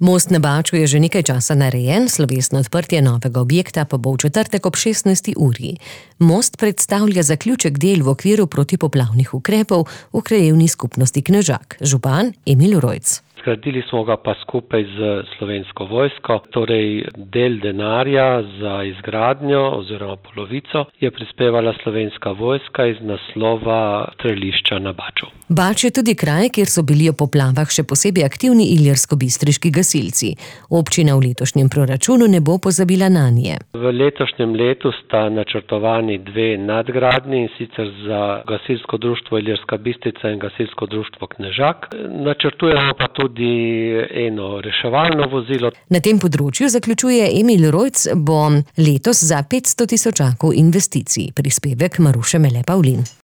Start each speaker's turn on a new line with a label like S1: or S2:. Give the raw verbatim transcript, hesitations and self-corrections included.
S1: Most na Baču je že nekaj časa narejen, slovesno odprtje novega objekta pa bo v četrtek ob šestnajsti uri. Most predstavlja zaključek del v okviru protipoplavnih ukrepov v krajevni skupnosti Knežak. Župan Emil Rojc.
S2: Zgradili smo ga pa skupaj z Slovensko vojsko, torej del denarja za izgradnjo oziroma polovico je prispevala Slovenska vojska iz naslova strelišča na Baču.
S1: Bač je tudi kraj, kjer so bili v poplavah še posebej aktivni ilirsko-bistriški gasilci. Občina v letošnjem proračunu ne bo pozabila nanje.
S2: V letošnjem letu sta načrtovani dve nadgradnji, in sicer za gasilsko društvo Ilirska Bistrica in gasilsko društvo Knežak. Načrtujemo pa tudi eno reševalno vozilo.
S1: Na tem področju, zaključuje Emil Rojc, bo letos za petsto tisočakov investicij. Prispevek Maruše Mele Pavlin.